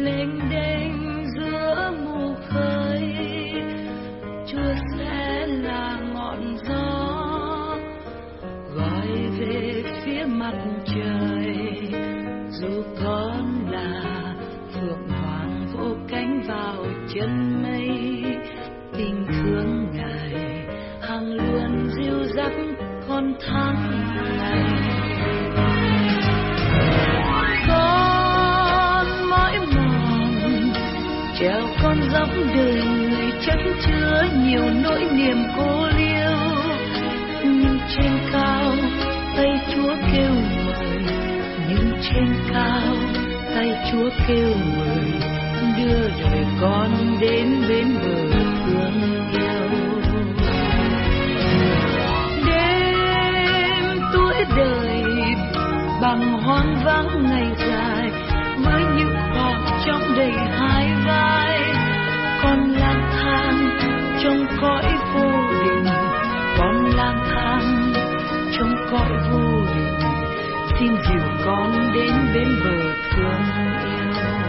lênh đênh giữa mù khơi, Chúa sẽ là ngọn gió gọi về phía mặt trời. Dù con là phượng hoàng vỗ cánh vào chân mây, tình thương Ngài hằng luôn dìu dắt con tháng ngày. Con mỏi mòn trèo con dốc đời người chất chứa nhiều nỗi niềm cô liêu, nhưng trên cao tay Chúa kêu mời, nhưng trên cao tay Chúa kêu mời, đưa đời con đến bên bờ thương yêu. Đêm tuổi đời bằng hoang vắng ngày dài, với những khoảng trống đầy hai vai, con lang thang trong cõi vô định, con lang thang trong cõi vô định, xin dìu con đến bên bờ thương yêu.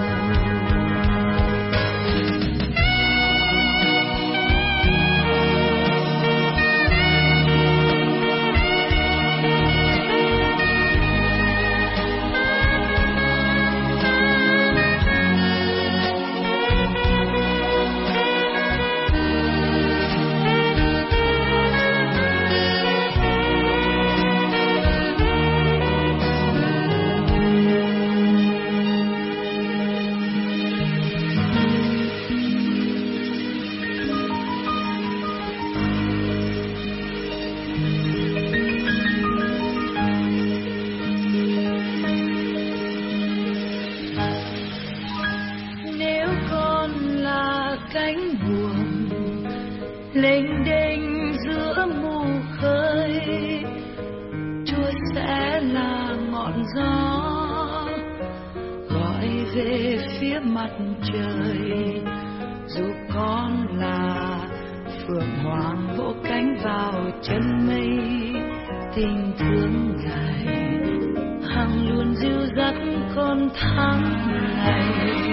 Lênh đênh giữa mù khơi, Chúa sẽ là ngọn gió gọi về phía mặt trời. Dù con là phượng hoàng vỗ cánh vào chân mây, tình thương Ngài hằng luôn dìu dắt con tháng ngày.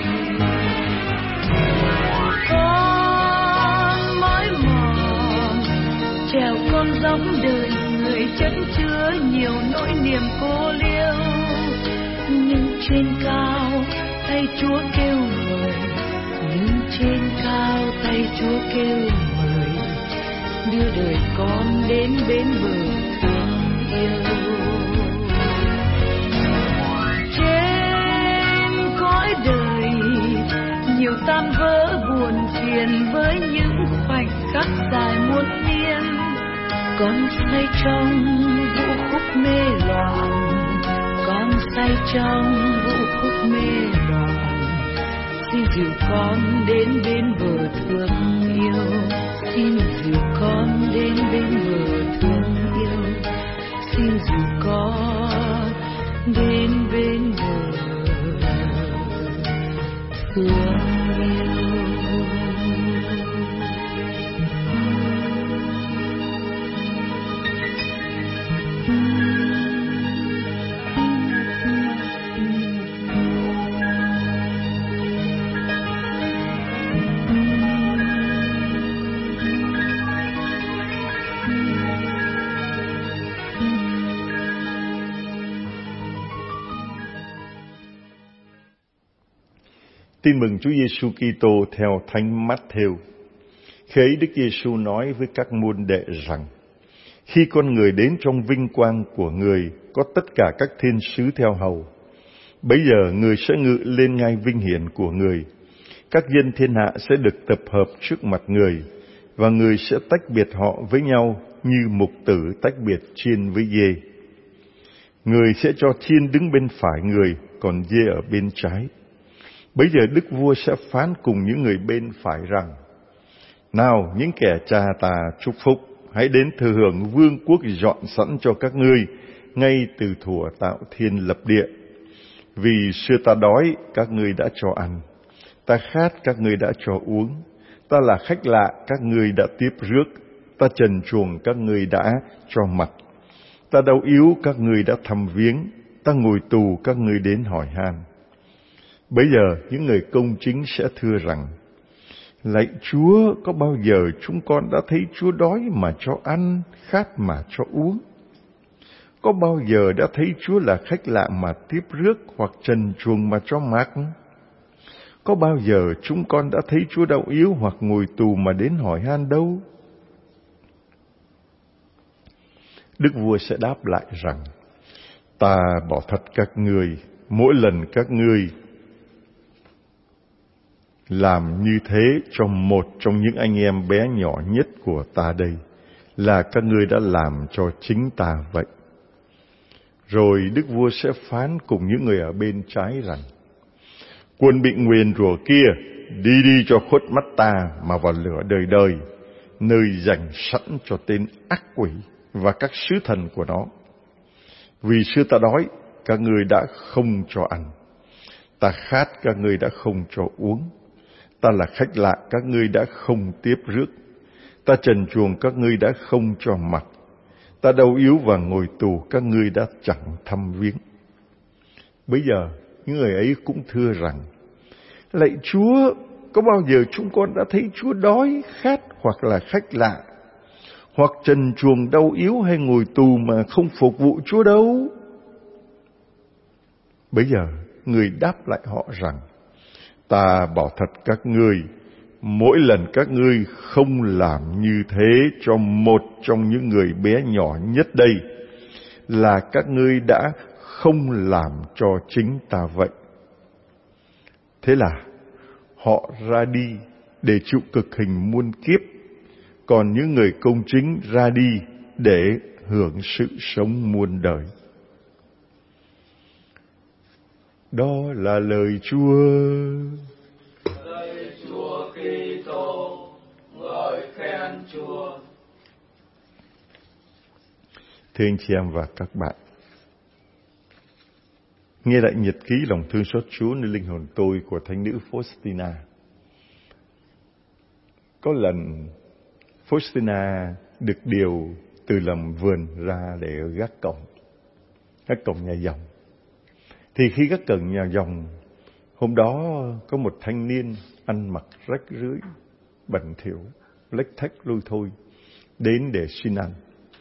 Trèo con dốc đời người chất chứa nhiều nỗi niềm cô liêu, nhưng trên cao tay Chúa kêu mời, nhưng trên cao tay Chúa kêu mời, đưa đời con đến bên bờ thương yêu. Trên cõi đời nhiều tan vỡ buồn phiền, với những khoảnh khắc dài muôn niên, con say trong vũ khúc mê loạn, con say trong vũ khúc mê loạn, xin dìu con đến bên bờ thương yêu, xin dìu con đến bên bờ thương yêu, xin dìu con đến bên bờ thương yêu. Tin mừng Chúa Giêsu Kitô theo Thánh Mát-thêu. Khi ấy Đức Giêsu nói với các môn đệ rằng: khi con người đến trong vinh quang của người, có tất cả các thiên sứ theo hầu, bấy giờ người sẽ ngự lên ngai vinh hiển của người. Các dân thiên hạ sẽ được tập hợp trước mặt người, và người sẽ tách biệt họ với nhau như mục tử tách biệt chiên với dê. Người sẽ cho chiên đứng bên phải người, còn dê ở bên trái. Bấy giờ Đức Vua sẽ phán cùng những người bên phải rằng: nào, những kẻ cha tà chúc phúc, hãy đến thừa hưởng vương quốc dọn sẵn cho các ngươi ngay từ thuở tạo thiên lập địa. Vì xưa ta đói, các ngươi đã cho ăn; ta khát, các ngươi đã cho uống; ta là khách lạ, các ngươi đã tiếp rước; ta trần truồng, các ngươi đã cho mặc; ta đau yếu, các ngươi đã thăm viếng; ta ngồi tù, các ngươi đến hỏi han. Bây giờ những người công chính sẽ thưa rằng: Lạy Chúa, có bao giờ chúng con đã thấy Chúa đói mà cho ăn, khát mà cho uống? Có bao giờ đã thấy Chúa là khách lạ mà tiếp rước, hoặc trần truồng mà cho mặc? Có bao giờ chúng con đã thấy Chúa đau yếu hoặc ngồi tù mà đến hỏi han đâu? Đức vua sẽ đáp lại rằng: Ta bảo thật các ngươi, mỗi lần các ngươi làm như thế cho một trong những anh em bé nhỏ nhất của ta đây, là các ngươi đã làm cho chính ta vậy. Rồi Đức vua sẽ phán cùng những người ở bên trái rằng: Quân bị nguyền rủa kia, đi cho khuất mắt ta mà vào lửa đời đời, nơi dành sẵn cho tên ác quỷ và các sứ thần của nó. Vì xưa ta đói, các ngươi đã không cho ăn. Ta khát, các ngươi đã không cho uống. Ta là khách lạ, các ngươi đã không tiếp rước. Ta trần truồng, các ngươi đã không cho mặc. Ta đau yếu và ngồi tù, các ngươi đã chẳng thăm viếng. Bây giờ, những người ấy cũng thưa rằng: Lạy Chúa, có bao giờ chúng con đã thấy Chúa đói, khát hoặc là khách lạ, hoặc trần truồng đau yếu hay ngồi tù mà không phục vụ Chúa đâu? Bây giờ, người đáp lại họ rằng: Ta bảo thật các ngươi, mỗi lần các ngươi không làm như thế cho một trong những người bé nhỏ nhất đây, là các ngươi đã không làm cho chính ta vậy. Thế là họ ra đi để chịu cực hình muôn kiếp, còn những người công chính ra đi để hưởng sự sống muôn đời. Đó là lời Chúa. Lạy Chúa Kitô, ngợi khen Chúa. Thưa anh chị em và các bạn, nghe lại nhật ký lòng thương xót Chúa nơi linh hồn tôi của thánh nữ Faustina. Có lần Faustina được điều từ làm vườn ra để gác cổng nhà dòng. Thì khi gác cổng nhà dòng, hôm đó có một thanh niên ăn mặc rách rưới, bẩn thỉu, lếch thếch lôi thôi đến để xin ăn.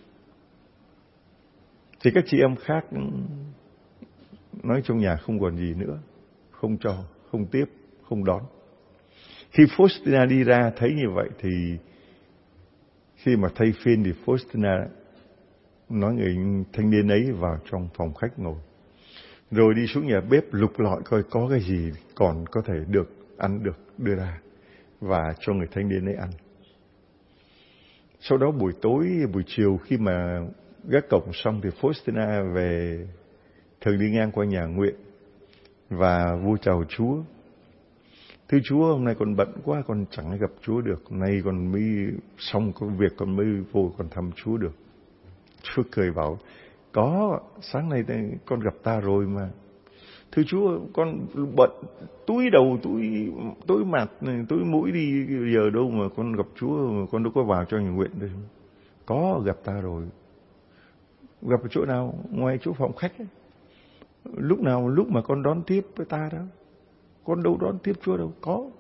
Thì các chị em khác nói trong nhà không còn gì nữa, không cho, không tiếp, không đón. Khi Faustina đi ra thấy như vậy thì khi mà thay phiên thì Faustina nói người thanh niên ấy vào trong phòng khách ngồi. Rồi đi xuống nhà bếp lục lọi coi có cái gì còn có thể được ăn được đưa ra và cho người thanh niên ấy ăn. Sau đó buổi chiều khi mà gác cổng xong thì Faustina về, thường đi ngang qua nhà Nguyện và vô chào Chúa. Thưa Chúa, hôm nay con bận quá, con chẳng gặp Chúa được. Hôm nay con mới xong công việc, con mới vô con thăm Chúa được. Chúa cười bảo: Có, sáng nay con gặp ta rồi mà. Thưa Chúa, con bận túi đầu, túi mặt, túi mũi đi, giờ đâu mà con gặp Chúa, mà con đâu có vào cho nhà Nguyện đâu. Có, gặp ta rồi. Gặp ở chỗ nào? Ngoài chỗ phòng khách ấy. Lúc nào? Lúc mà con đón tiếp với ta đó. Con đâu đón tiếp Chúa đâu. Có.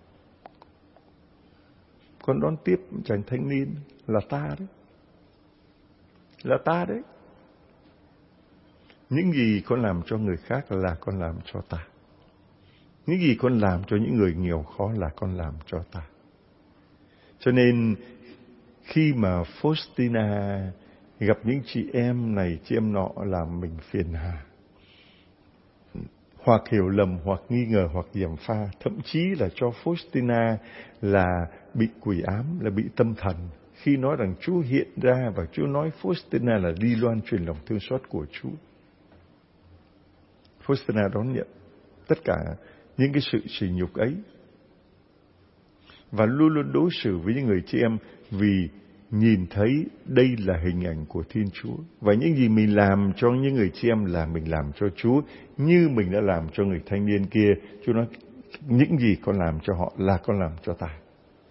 Con đón tiếp chàng thanh niên là ta đấy. Là ta đấy. Những gì con làm cho người khác là con làm cho ta. Những gì con làm cho những người nghèo khó là con làm cho ta. Cho nên khi mà Faustina gặp những chị em này, chị em nọ làm mình phiền hà, hoặc hiểu lầm, hoặc nghi ngờ, hoặc gièm pha, thậm chí là cho Faustina là bị quỷ ám, là bị tâm thần, khi nói rằng Chúa hiện ra và Chúa nói Faustina là đi loan truyền lòng thương xót của Chúa. Faustina đón nhận tất cả những cái sự sỉ nhục ấy và luôn luôn đối xử với những người chị em vì nhìn thấy đây là hình ảnh của Thiên Chúa. Và những gì mình làm cho những người chị em là mình làm cho Chúa, như mình đã làm cho người thanh niên kia. Chúa nói những gì con làm cho họ là con làm cho ta.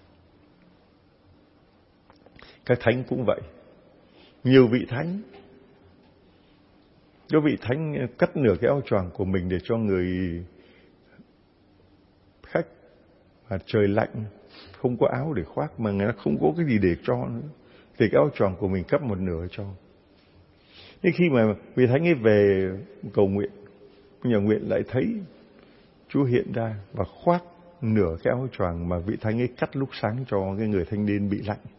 Các thánh cũng vậy. Nhiều vị thánh, có vị thánh cắt nửa cái áo choàng của mình để cho người Và trời lạnh, không có áo để khoác, mà người ta không có cái gì để cho nữa, thì cái áo choàng của mình cắt một nửa cho. Nhưng khi mà vị thánh ấy về cầu nguyện, nhà nguyện lại thấy Chúa hiện ra và khoác nửa cái áo choàng mà vị thánh ấy cắt lúc sáng cho cái người thanh niên bị lạnh.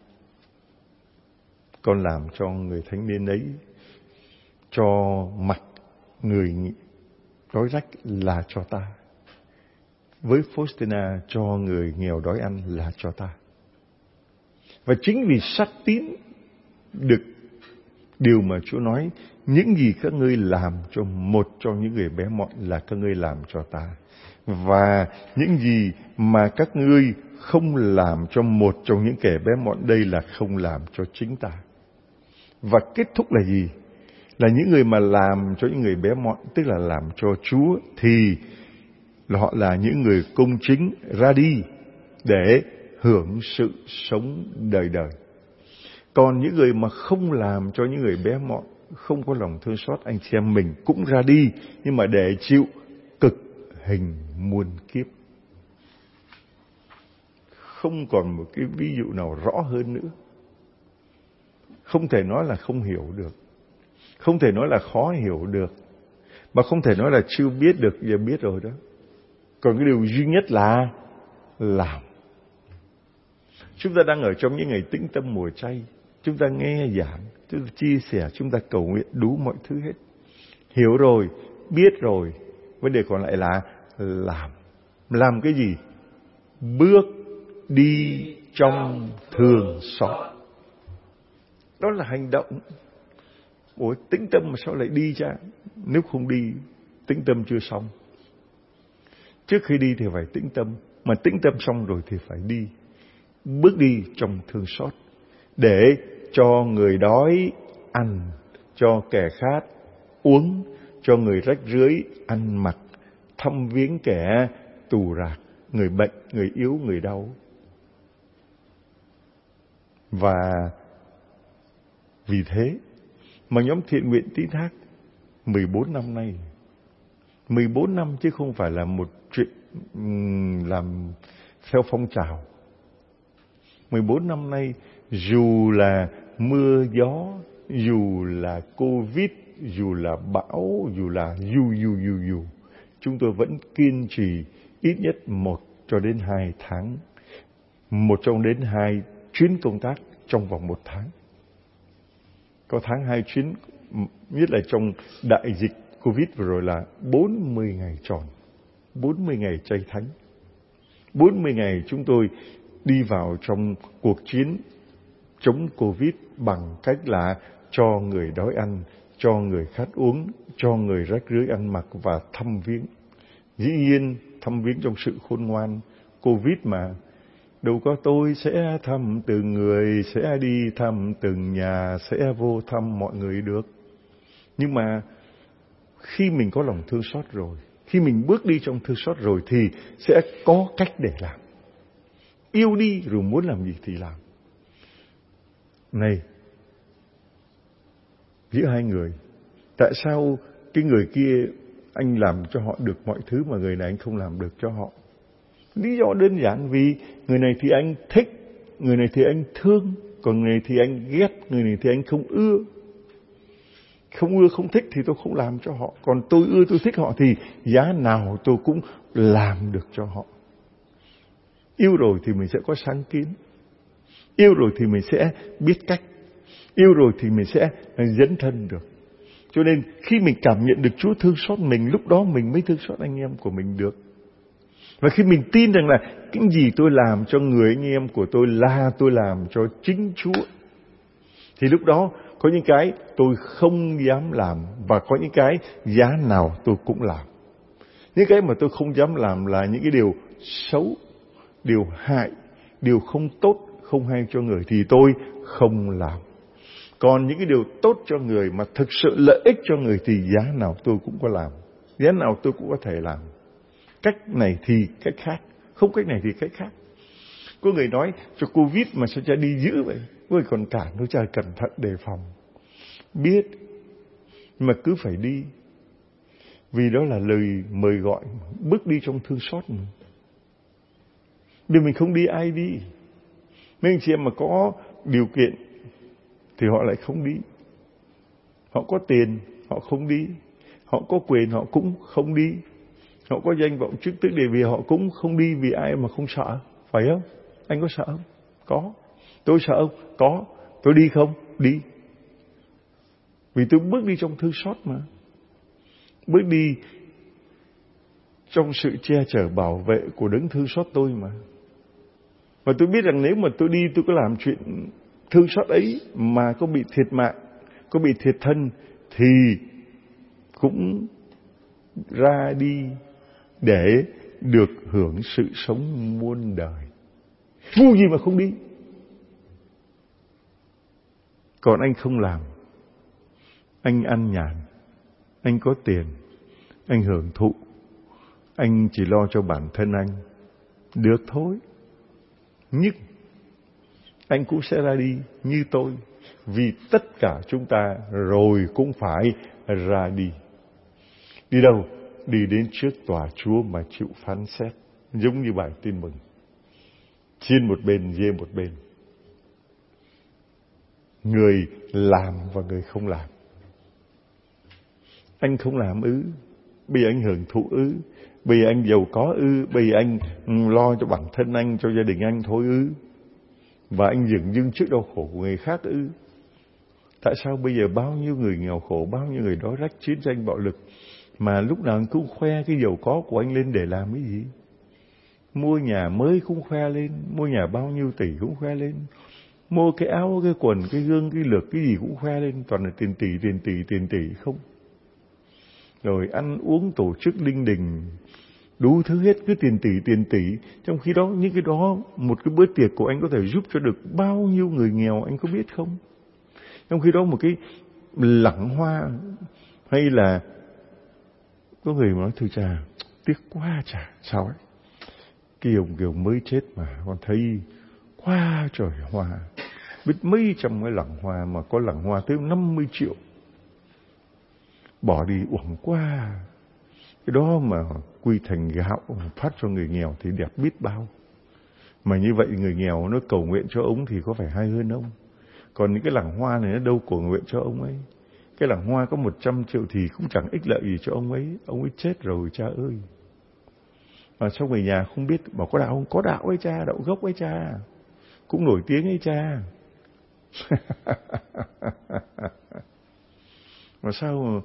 Con làm cho người thanh niên ấy, cho mặc người đói rách là cho ta. Với Faustina, cho người nghèo đói ăn là cho ta. Và chính vì sát tín được điều mà Chúa nói, những gì các ngươi làm cho một trong những người bé mọn là các ngươi làm cho ta. Và những gì mà các ngươi không làm cho một trong những kẻ bé mọn đây là không làm cho chính ta. Và kết thúc là gì? Là những người mà làm cho những người bé mọn, tức là làm cho Chúa, thì họ là những người công chính ra đi để hưởng sự sống đời đời. Còn những người mà không làm cho những người bé mọn, không có lòng thương xót anh chị em mình cũng ra đi, nhưng mà để chịu cực hình muôn kiếp. Không còn một cái ví dụ nào rõ hơn nữa. Không thể nói là không hiểu được, không thể nói là khó hiểu được, mà không thể nói là chưa biết được, giờ biết rồi đó. Còn cái điều duy nhất là làm. Chúng ta đang ở trong những ngày tĩnh tâm mùa chay. Chúng ta nghe giảng, chúng ta chia sẻ, chúng ta cầu nguyện đủ mọi thứ hết. Hiểu rồi, biết rồi, vấn đề còn lại là làm. Làm cái gì? Bước đi trong thương xót. Đó là hành động. Ủa, tĩnh tâm mà sao lại đi cha? Nếu không đi, tĩnh tâm chưa xong. Trước khi đi thì phải tĩnh tâm, mà tĩnh tâm xong rồi thì phải đi. Bước đi trong thương xót, để cho người đói ăn, cho kẻ khát uống, cho người rách rưới ăn mặc, thăm viếng kẻ tù rạc, người bệnh, người yếu, người đau. Và vì thế mà nhóm thiện nguyện Tín Thác 14 năm nay, 14 năm chứ không phải là một chuyện làm theo phong trào. 14 năm nay, dù là mưa gió, dù là Covid, dù là bão, dù là dù, chúng tôi vẫn kiên trì ít nhất 1 cho đến 2 tháng, 1 cho đến 2 chuyến công tác trong vòng 1 tháng. Có tháng 2 chuyến, nhất là trong đại dịch Covid vừa rồi là 40 ngày tròn, 40 ngày chay thánh. 40 ngày chúng tôi đi vào trong cuộc chiến chống Covid bằng cách là cho người đói ăn, cho người khát uống, cho người rách rưới ăn mặc và thăm viếng. Dĩ nhiên thăm viếng trong sự khôn ngoan. Covid mà, đâu có tôi sẽ thăm từng người, sẽ đi thăm từng nhà, sẽ vô thăm mọi người được. Nhưng mà khi mình có lòng thương xót rồi, khi mình bước đi trong thương xót rồi thì sẽ có cách để làm. Yêu đi rồi muốn làm gì thì làm. Này, giữa hai người, tại sao cái người kia anh làm cho họ được mọi thứ mà người này anh không làm được cho họ? Lý do đơn giản vì người này thì anh thích, người này thì anh thương, còn người này thì anh ghét, người này thì anh không ưa. Không ưa, không thích thì tôi không làm cho họ. Còn tôi ưa, tôi thích họ thì giá nào tôi cũng làm được cho họ. Yêu rồi thì mình sẽ có sáng kiến. Yêu rồi thì mình sẽ biết cách. Yêu rồi thì mình sẽ dấn thân được. Cho nên khi mình cảm nhận được Chúa thương xót mình, lúc đó mình mới thương xót anh em của mình được. Và khi mình tin rằng là cái gì tôi làm cho người anh em của tôi là tôi làm cho chính Chúa, thì lúc đó có những cái tôi không dám làm và có những cái giá nào tôi cũng làm. Những cái mà tôi không dám làm là những cái điều xấu, điều hại, điều không tốt, không hay cho người thì tôi không làm. Còn những cái điều tốt cho người mà thực sự lợi ích cho người thì giá nào tôi cũng có làm. Giá nào tôi cũng có thể làm. Cách này thì cách khác, không cách này thì cách khác. Có người nói cho Covid mà sao cha đi dữ vậy? Có người còn cản nói cha cẩn thận đề phòng. Biết, mà cứ phải đi. Vì đó là lời mời gọi, bước đi trong thương xót mình. Vì mình không đi ai đi. Mấy anh chị em mà có điều kiện thì họ lại không đi. Họ có tiền, họ không đi. Họ có quyền, họ cũng không đi. Họ có danh vọng chức tước địa vị, họ cũng không đi. Vì ai mà không sợ, phải không? Anh có sợ không? Có. Tôi sợ không? Có. Tôi đi không? Đi. Vì tôi bước đi trong thương xót mà. Bước đi trong sự che chở bảo vệ của đấng thương xót tôi mà. Và tôi biết rằng nếu mà tôi đi, tôi có làm chuyện thương xót ấy mà có bị thiệt mạng, có bị thiệt thân, thì cũng ra đi để được hưởng sự sống muôn đời. Ngu gì mà không đi. Còn anh không làm, anh ăn nhàn, anh có tiền, anh hưởng thụ, anh chỉ lo cho bản thân anh, được thôi. Nhưng anh cũng sẽ ra đi như tôi. Vì tất cả chúng ta rồi cũng phải ra đi. Đi đâu? Đi đến trước tòa Chúa mà chịu phán xét. Giống như bài tin mừng. Chiên một bên, dê một bên. Người làm và người không làm. Anh không làm ư? Bây giờ anh hưởng thụ ư? Bây giờ anh giàu có ư? Bây giờ anh lo cho bản thân anh, cho gia đình anh thôi ư? Và anh dửng dưng trước đau khổ của người khác ư? Tại sao bây giờ bao nhiêu người nghèo khổ, bao nhiêu người đói rách, chiến tranh bạo lực, mà lúc nào anh cũng khoe cái giàu có của anh lên để làm cái gì? Mua nhà mới cũng khoe lên, mua nhà bao nhiêu tỷ cũng khoe lên, mua cái áo, cái quần, cái gương, cái lược, cái gì cũng khoe lên, toàn là tiền tỷ không. Rồi ăn uống tổ chức linh đình, đủ thứ hết, cứ tiền tỷ. Trong khi đó, những cái đó, một cái bữa tiệc của anh có thể giúp cho được bao nhiêu người nghèo, anh có biết không? Trong khi đó, một cái lẵng hoa, hay là có người nói, thưa cha, tiếc quá cha, sao ấy? Cái ông Kiều mới chết mà, con thấy quá trời hoa. Biết mấy trăm cái lẵng hoa mà có lẵng hoa tới 50 triệu. Bỏ đi uổng quá. Cái đó mà quy thành gạo phát cho người nghèo thì đẹp biết bao. Mà như vậy người nghèo nó cầu nguyện cho ông thì có phải hay hơn ông? Còn những cái lẵng hoa này nó đâu cầu nguyện cho ông ấy. Cái lẵng hoa có 100 triệu thì cũng chẳng ích lợi gì cho ông ấy. Ông ấy chết rồi cha ơi. Mà sao người nhà không biết, bảo có đạo không? Có đạo ấy cha, đạo gốc ấy cha. Cũng nổi tiếng ấy cha. Mà sao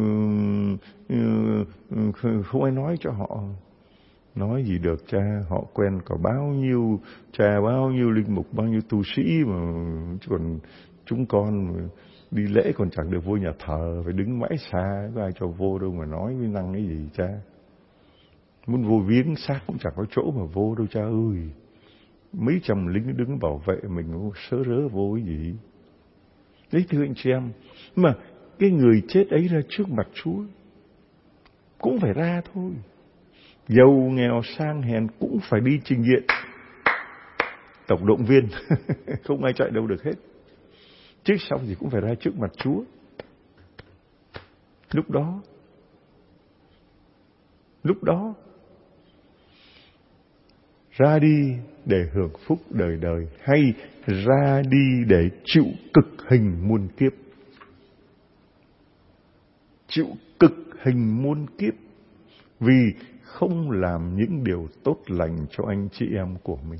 không ai nói cho họ? Nói gì được cha, họ quen có bao nhiêu cha, bao nhiêu linh mục, bao nhiêu tu sĩ mà còn chúng con đi lễ còn chẳng được vô nhà thờ, phải đứng mãi xa, có ai cho vô đâu mà nói với năng cái gì cha. Muốn vô viếng xác cũng chẳng có chỗ mà vô đâu cha ơi. Mấy trăm lính đứng bảo vệ mình sớ rớ vô cái gì. Đấy thưa anh chị em. Mà cái người chết ấy ra trước mặt Chúa cũng phải ra thôi. Giàu nghèo sang hèn cũng phải đi trình diện tổng động viên. Không ai chạy đâu được hết. Trước sau gì cũng phải ra trước mặt Chúa. Lúc đó ra đi để hưởng phúc đời đời, hay ra đi để chịu cực hình muôn kiếp. Chịu cực hình muôn kiếp vì không làm những điều tốt lành cho anh chị em của mình.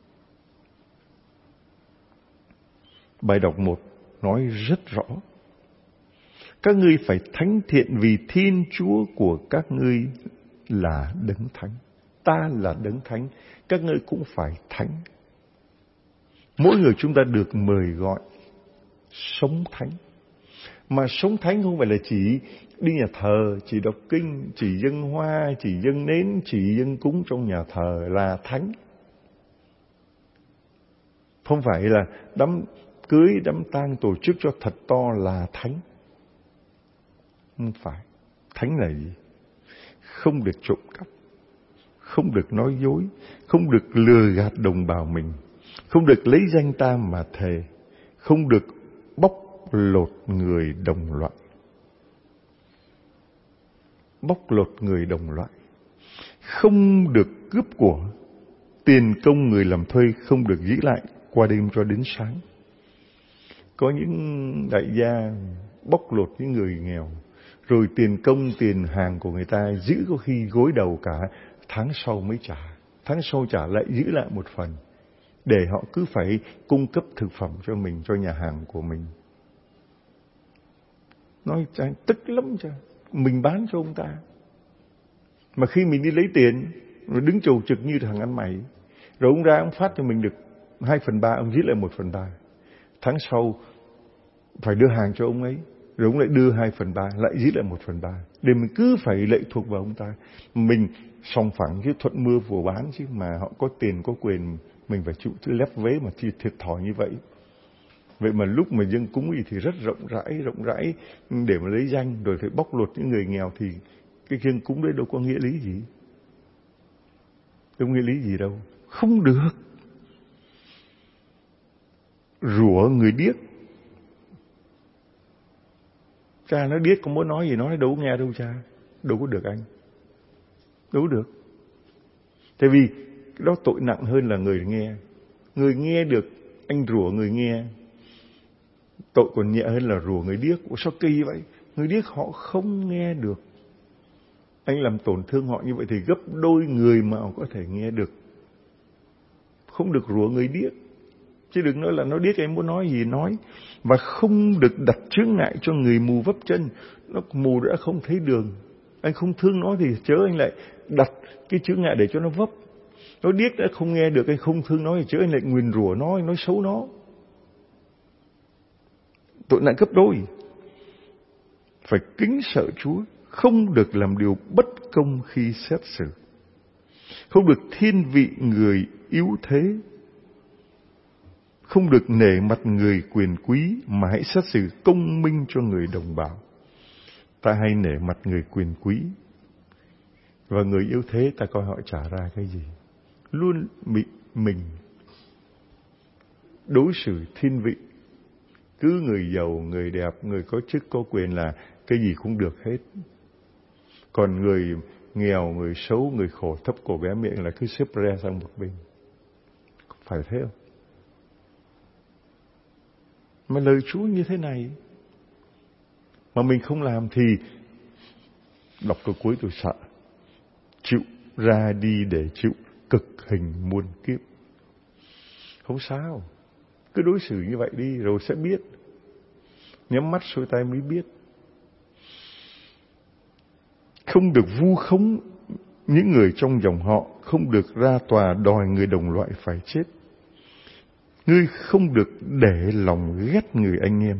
Bài đọc 1 nói rất rõ. Các ngươi phải thánh thiện vì Thiên Chúa của các ngươi là đấng thánh. Ta là đấng thánh, các ngươi cũng phải thánh. Mỗi người chúng ta được mời gọi sống thánh. Mà sống thánh không phải là chỉ đi nhà thờ, chỉ đọc kinh, chỉ dâng hoa, chỉ dâng nến, chỉ dâng cúng trong nhà thờ là thánh. Không phải là đám cưới, đám tang tổ chức cho thật to là thánh. Không phải. Thánh là gì? Không được trộm cắp, không được nói dối, không được lừa gạt đồng bào mình, không được lấy danh ta mà thề, không được bóc lột người đồng loại. Bóc lột người đồng loại. Không được cướp của, Tiền công người làm thuê không được giữ lại qua đêm cho đến sáng. Có những đại gia bóc lột những người nghèo, rồi tiền công, tiền hàng của người ta giữ có khi gối đầu cả tháng sau mới trả. Tháng sau trả lại giữ lại một phần, để họ cứ phải cung cấp thực phẩm cho mình, cho nhà hàng của mình. Nói tức lắm chứ. Mình bán cho ông ta. Mà khi mình đi lấy tiền, rồi đứng chầu trực như thằng ăn mày, rồi ông ra ông phát cho mình được 2/3, ông giữ lại 1/3. Tháng sau phải đưa hàng cho ông ấy, rồi ông lại đưa 2/3, lại giữ lại 1/3. Để mình cứ phải lệ thuộc vào ông ta. Mình sòng phẳng chứ thuận mưa vừa bán chứ, mà họ có tiền có quyền, mình phải chịu lép vế mà thiệt thòi như vậy. Vậy mà lúc mà dâng cúng thì rất rộng rãi để mà lấy danh, rồi phải bóc lột những người nghèo, thì cái dâng cúng đấy đâu có nghĩa lý gì. Đâu có nghĩa lý gì đâu. Không được. Rủa người điếc. Cha nó điếc, không muốn nói gì nói đâu có nghe đâu cha. Đâu có được anh. Đâu có được. Tại vì cái đó tội nặng hơn là người nghe. Người nghe được, anh rủa người nghe, tội còn nhẹ hơn là rủa người điếc. Ủa sao kỳ vậy? Người điếc họ không nghe được. Anh làm tổn thương họ như vậy thì gấp đôi người mà họ có thể nghe được. Không được rủa người điếc. Chứ đừng nói là nó điếc em muốn nói gì nói. Và không được đặt chướng ngại cho người mù vấp chân. Nó mù đã không thấy đường. Anh không thương nó thì chớ anh lại đặt cái chướng ngại để cho nó vấp. Nó điếc đã không nghe được, anh không thương nó thì chớ anh lại nguyền rủa nó, anh nói xấu nó. Tội nặng gấp đôi. Phải kính sợ Chúa, không được làm điều bất công khi xét xử, không được thiên vị người yếu thế, không được nể mặt người quyền quý, mà hãy xét xử công minh cho người đồng bào. Ta hay nể mặt người quyền quý, và người yếu thế ta coi họ trả ra cái gì. Luôn bị mình đối xử thiên vị. Cứ người giàu, người đẹp, người có chức có quyền là cái gì cũng được hết. Còn người nghèo, người xấu, người khổ thấp cổ bé miệng là cứ xếp re sang một bên. Phải thế không? Mà lời Chúa như thế này mà mình không làm thì đọc câu cuối tôi sợ. Chịu ra đi để chịu cực hình muôn kiếp. Không sao. Cứ đối xử như vậy đi rồi sẽ biết. Nhắm mắt xuôi tay mới biết. Không được vu khống những người trong dòng họ, không được ra tòa đòi người đồng loại phải chết. Ngươi không được để lòng ghét người anh em.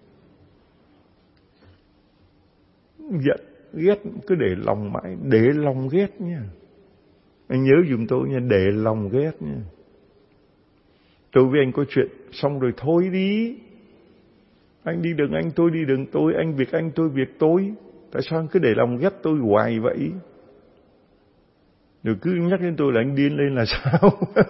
Giận, ghét cứ để lòng mãi, để lòng ghét nha. Anh nhớ giùm tôi nha, để lòng ghét nha. Tôi với anh có chuyện, xong rồi thôi đi. Anh đi đường anh, tôi đi đường tôi, anh việc anh, tôi việc tôi. Tại sao anh cứ để lòng ghét tôi hoài vậy? Rồi cứ nhắc đến tôi là anh điên lên là sao?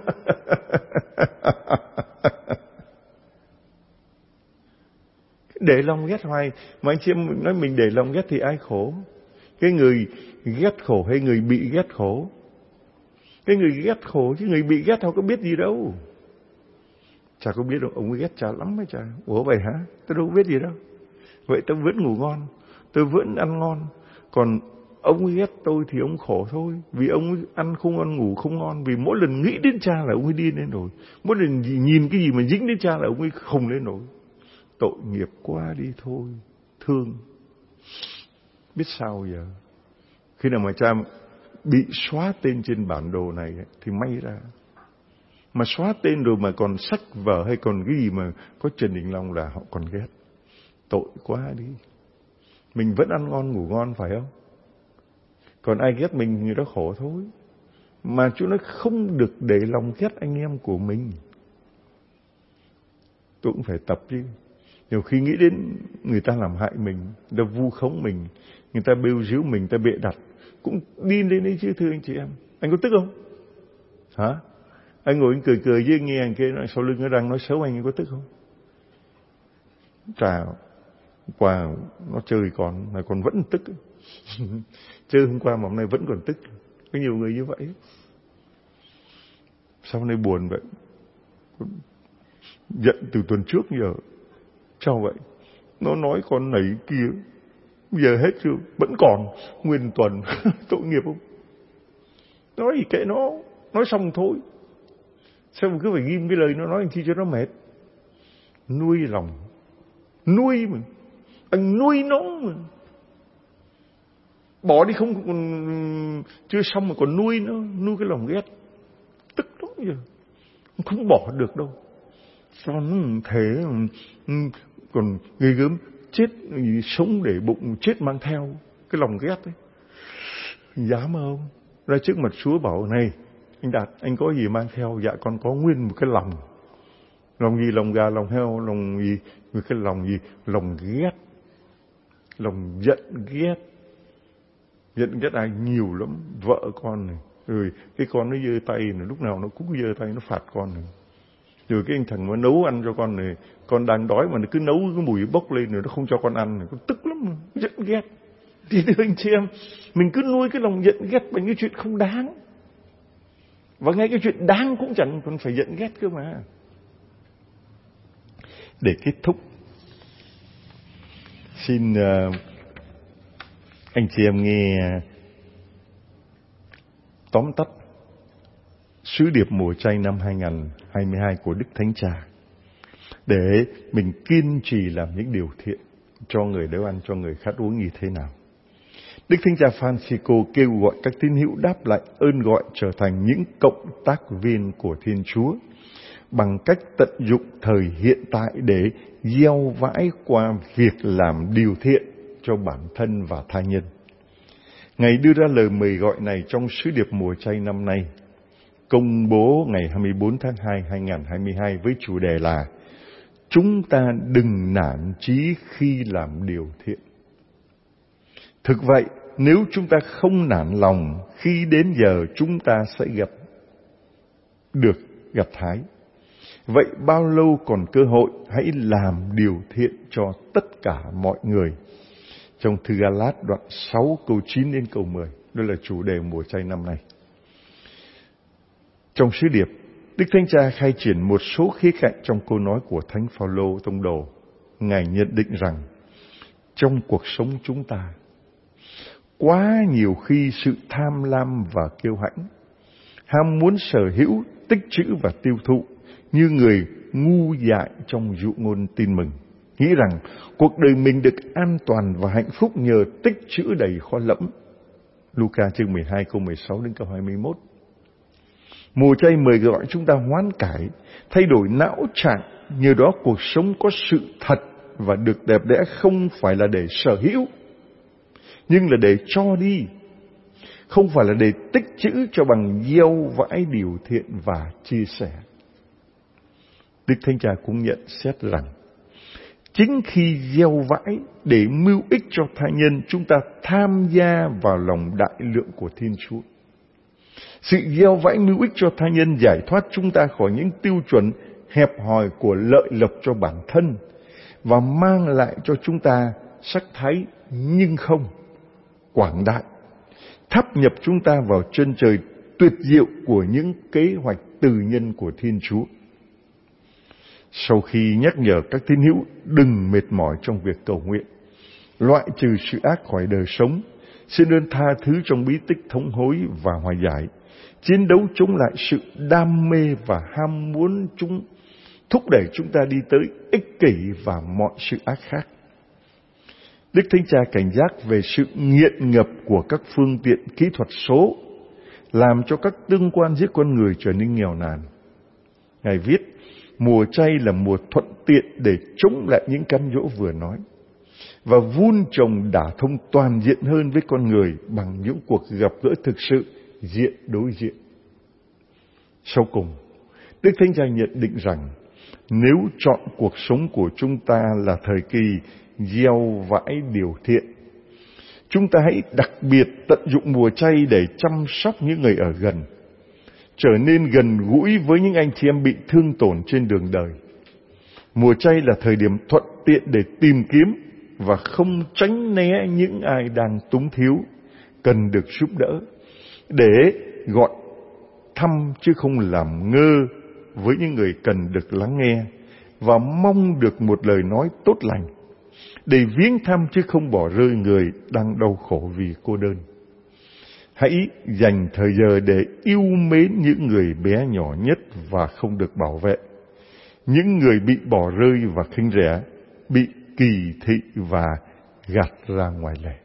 Để lòng ghét hoài. Mà anh chị em nói mình để lòng ghét thì ai khổ? Cái người ghét khổ hay người bị ghét khổ? Cái người ghét khổ chứ người bị ghét họ có biết gì đâu. Chả có biết đâu, ông ấy ghét chả lắm ấy chả. Ủa vậy hả? Tôi đâu có biết gì đâu. Vậy tôi vẫn ngủ ngon, tôi vẫn ăn ngon. Còn ông ấy ghét tôi thì ông khổ thôi. Vì ông ấy ăn không ngon, ngủ không ngon. Vì mỗi lần nghĩ đến cha là ông ấy điên lên rồi. Mỗi lần nhìn cái gì mà dính đến cha là ông ấy không lên nổi. Tội nghiệp quá đi thôi. Thương. Biết sao giờ? Khi nào mà cha bị xóa tên trên bản đồ này thì may ra. Mà xóa tên rồi mà còn sách vở hay còn cái gì mà có Trần Đình Long là họ còn ghét. Tội quá đi. Mình vẫn ăn ngon ngủ ngon phải không? Còn ai ghét mình người đó khổ thôi. Mà Chúa nói không được để lòng ghét anh em của mình. Tôi cũng phải tập chứ. Nhiều khi nghĩ đến người ta làm hại mình, người ta vu khống mình, người ta bêu díu mình, người ta bịa đặt, cũng điên lên đấy chứ thưa anh chị em. Anh có tức không? Hả? Anh ngồi anh cười với nghe anh kia sau lưng nó đang nói xấu anh có tức không? Chà, qua nó chơi mà còn vẫn tức. Chơi hôm qua mà hôm nay vẫn còn tức. Có nhiều người như vậy. Sao nay buồn vậy? Giận từ tuần trước giờ. Sao vậy? Nó nói con này kia, giờ hết chưa? Vẫn còn nguyên tuần. Tội nghiệp không? Nói gì kệ nó, nói xong thôi. Sao mà cứ phải ghim cái lời nó nói chi cho nó mệt? Nuôi lòng, nuôi mà, anh nuôi nó mà. Bỏ đi không còn chưa xong mà còn nuôi nó, nuôi cái lòng ghét, tức lắm giờ, không bỏ được đâu. Sao nó thế còn ghê gớm, chết sống để bụng, chết mang theo cái lòng ghét ấy. Dám không? Ra trước mặt Chúa bảo này, anh Đạt, anh có gì mang theo? Dạ con có nguyên một cái lòng. Lòng gì? Lòng gà, lòng heo, lòng gì? Một cái lòng gì? Lòng ghét. Lòng giận ghét. Giận ghét ai? Nhiều lắm. Vợ con này. Rồi cái con nó giơ tay này, lúc nào nó cũng giơ tay nó phạt con này. Rồi cái anh thằng nó nấu ăn cho con này, con đang đói mà nó cứ nấu cái mùi bốc lên rồi nó không cho con ăn này, con tức lắm, giận ghét. Thì thưa anh chị em, mình cứ nuôi cái lòng giận ghét bằng cái chuyện không đáng. Và ngay cái chuyện đáng cũng chẳng còn phải giận ghét cơ mà. Để kết thúc, xin anh chị em nghe tóm tắt sứ điệp mùa chay năm 2022 của Đức Thánh Cha, để mình kiên trì làm những điều thiện, cho người nấu ăn, cho người khát uống như thế nào. Đức Thánh Cha Francisco kêu gọi các tín hữu đáp lại ơn gọi trở thành những cộng tác viên của Thiên Chúa bằng cách tận dụng thời hiện tại để gieo vãi qua việc làm điều thiện cho bản thân và tha nhân. Ngài đưa ra lời mời gọi này trong sứ điệp mùa chay năm nay, công bố ngày 24 tháng 2, 2022 với chủ đề là chúng ta đừng nản chí khi làm điều thiện. Thực vậy, nếu chúng ta không nản lòng, khi đến giờ chúng ta sẽ gặt hái. Vậy bao lâu còn cơ hội, hãy làm điều thiện cho tất cả mọi người. Trong thư Ga-lát đoạn 6 câu 9 đến câu 10, đó là chủ đề mùa chay năm nay. Trong sứ điệp, Đức Thánh Cha khai triển một số khía cạnh trong câu nói của Thánh Phaolô tông đồ. Ngài nhận định rằng, trong cuộc sống chúng ta, quá nhiều khi sự tham lam và kiêu hãnh, ham muốn sở hữu, tích trữ và tiêu thụ, như người ngu dại trong dụ ngôn tin mừng, nghĩ rằng cuộc đời mình được an toàn và hạnh phúc nhờ tích trữ đầy kho lẫm. Luca chương 12 câu 16 đến câu 21. Mùa chay mời gọi chúng ta hoán cải, thay đổi não trạng, nhờ đó cuộc sống có sự thật và được đẹp đẽ không phải là để sở hữu, nhưng là để cho đi, không phải là để tích trữ cho bằng gieo vãi điều thiện và chia sẻ. Đức Thánh Cha cũng nhận xét rằng, chính khi gieo vãi để mưu ích cho tha nhân, chúng ta tham gia vào lòng đại lượng của Thiên Chúa. Sự gieo vãi mưu ích cho tha nhân giải thoát chúng ta khỏi những tiêu chuẩn hẹp hòi của lợi lộc cho bản thân và mang lại cho chúng ta sắc thái nhưng không quảng đại, thắp nhập chúng ta vào chân trời tuyệt diệu của những kế hoạch từ nhân của Thiên Chúa. Sau khi nhắc nhở các tín hữu đừng mệt mỏi trong việc cầu nguyện, loại trừ sự ác khỏi đời sống, xin ơn tha thứ trong bí tích thống hối và hòa giải, chiến đấu chống lại sự đam mê và ham muốn thúc đẩy chúng ta đi tới ích kỷ và mọi sự ác khác. Đức Thánh Cha cảnh giác về sự nghiện ngập của các phương tiện kỹ thuật số, làm cho các tương quan giữa con người trở nên nghèo nàn. Ngài viết, mùa chay là mùa thuận tiện để chống lại những cám dỗ vừa nói và vun trồng đả thông toàn diện hơn với con người bằng những cuộc gặp gỡ thực sự diện đối diện. Sau cùng, Đức Thánh Cha nhận định rằng, nếu chọn cuộc sống của chúng ta là thời kỳ gieo vãi điều thiện, chúng ta hãy đặc biệt tận dụng mùa chay để chăm sóc những người ở gần, trở nên gần gũi với những anh chị em bị thương tổn trên đường đời. Mùa chay là thời điểm thuận tiện để tìm kiếm và không tránh né những ai đang túng thiếu, cần được giúp đỡ, để gọi thăm chứ không làm ngơ với những người cần được lắng nghe, và mong được một lời nói tốt lành, để viếng thăm chứ không bỏ rơi người đang đau khổ vì cô đơn. Hãy dành thời giờ để yêu mến những người bé nhỏ nhất và không được bảo vệ, những người bị bỏ rơi và khinh rẻ, bị kỳ thị và gạt ra ngoài lề.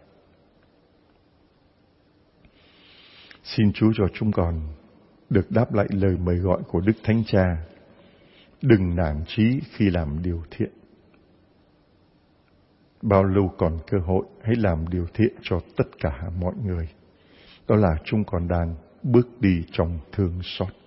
Xin Chúa cho chúng con được đáp lại lời mời gọi của Đức Thánh Cha: đừng nản chí khi làm điều thiện. Bao lâu còn cơ hội, hãy làm điều thiện cho tất cả mọi người. Đó là chúng con đang bước đi trong thương xót.